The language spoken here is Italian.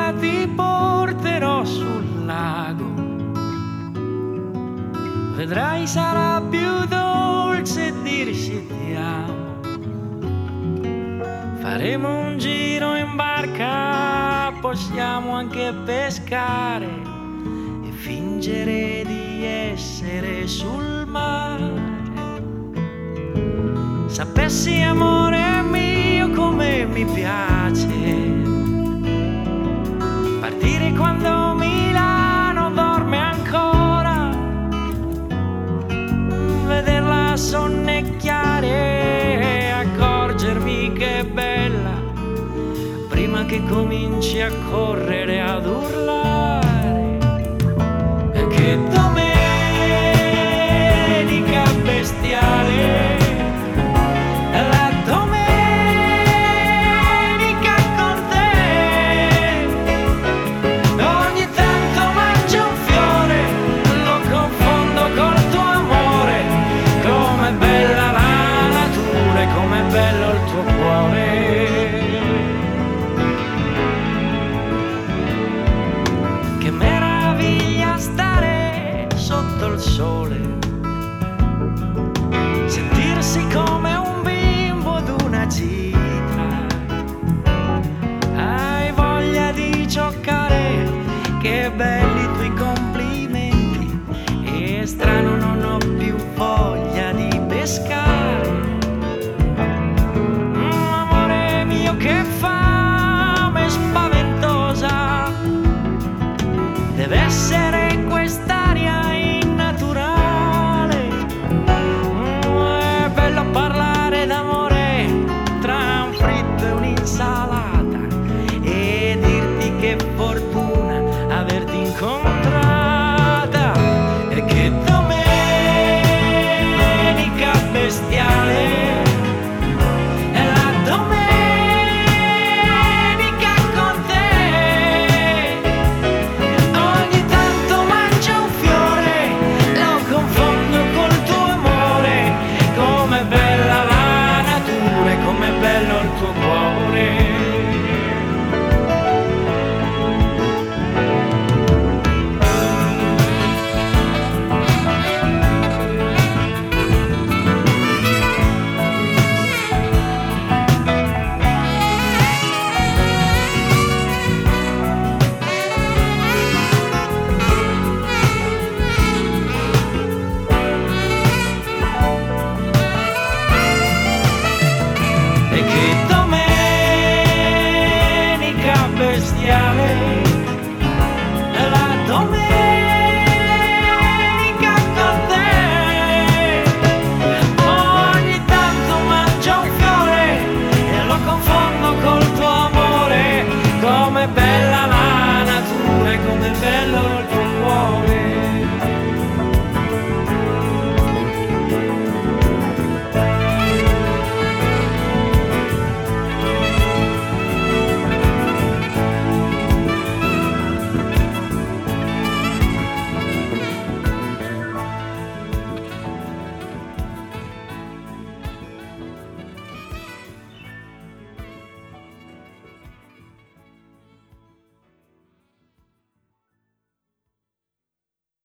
sera ti porterò sul lago, vedrai sarà più dolce dirci ti amo. Faremo un giro in barca, possiamo anche pescare e fingere di essere sul mare. Sapessi amore mio come mi piace partire quando Milano dorme ancora, vederla sonnecchiare e accorgermi che è bella prima che cominci a correre ad urlare. E che domenica bestiale, che meraviglia stare sotto il sole, sentirsi come un bimbo ad una gita. Hai voglia di giocare, che belli i tuoi complimenti, e strano non ho più voglia di pescare. Amore mio che fame spaventosa, deve essere